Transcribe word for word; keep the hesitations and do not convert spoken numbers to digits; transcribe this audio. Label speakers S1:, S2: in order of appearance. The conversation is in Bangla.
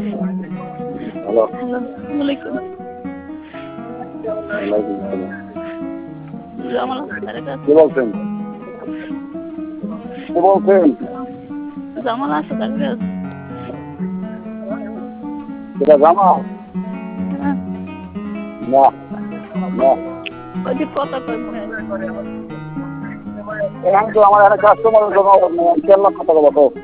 S1: হ্যালো
S2: হ্যালো, আসসালামু আলাইকুম।
S1: ওয়ালাইকুম সালাম।
S2: জামাল আখতারের কাছে
S1: কে বলছেন? কে বলছেন?
S2: জামাল আখতারের কাছে
S1: এটা জামা?
S2: হ্যাঁ,
S1: না না
S2: ওই যে কথা কয় মনে হয়।
S1: এখানে তো আমার একটা কাস্টমার জন্য কেন কথা বলো তো